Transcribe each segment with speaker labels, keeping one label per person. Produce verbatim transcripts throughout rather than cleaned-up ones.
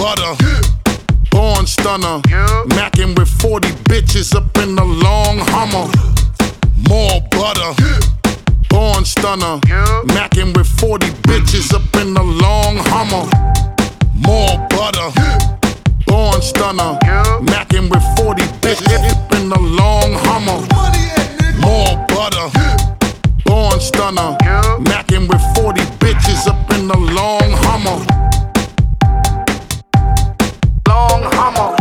Speaker 1: butter, born stunner. Mackin' with forty bitches up in the long Hummer. More butter, born stunner. Mackin' with forty bitches up in the long Hummer. More butter, born stunner. Mackin' with forty bitches up in the long Hummer. More butter, born stunner. Mackin' with forty bitches up in the long Hummer. Long Hummer.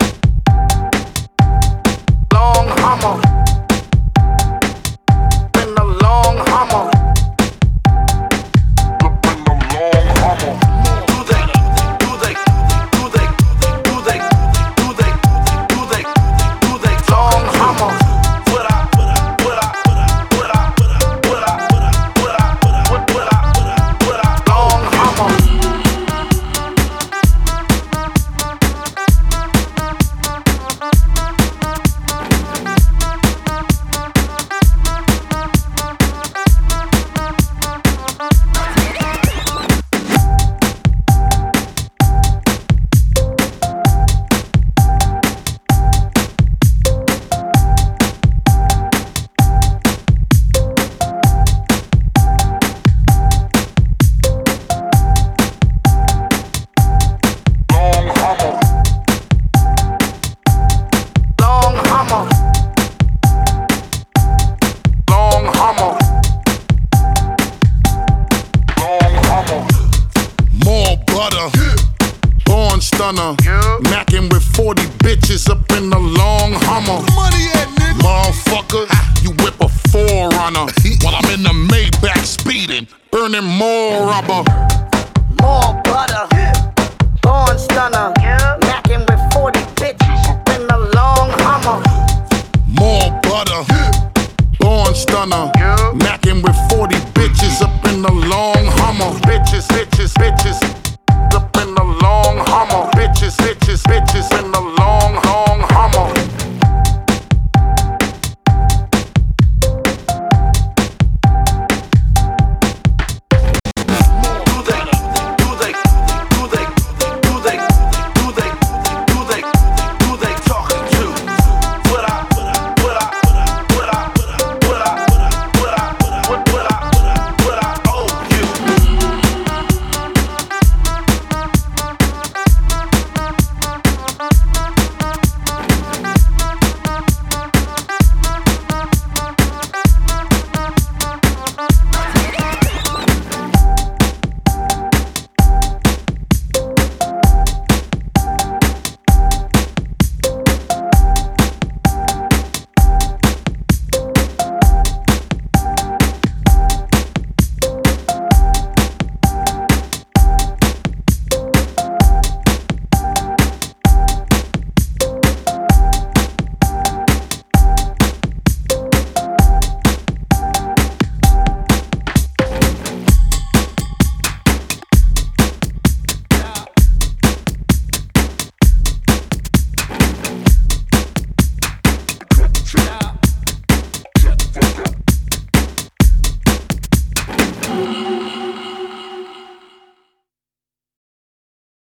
Speaker 1: Long Hummer. In the long Hummer. Up in the long Hummer. Do they, do they, do they, do they, do they, do they, do they, long Hummer. What I, what I, what I, what I, what I, what I, what I, what I, what I, what I, what I, long Hummer. Born stunner, mackin' with forty bitches up in the long Hummer. Money at nigga. Motherfucker, you whip a forerunner while I'm in the Maybach speeding, burning more rubber. More butter.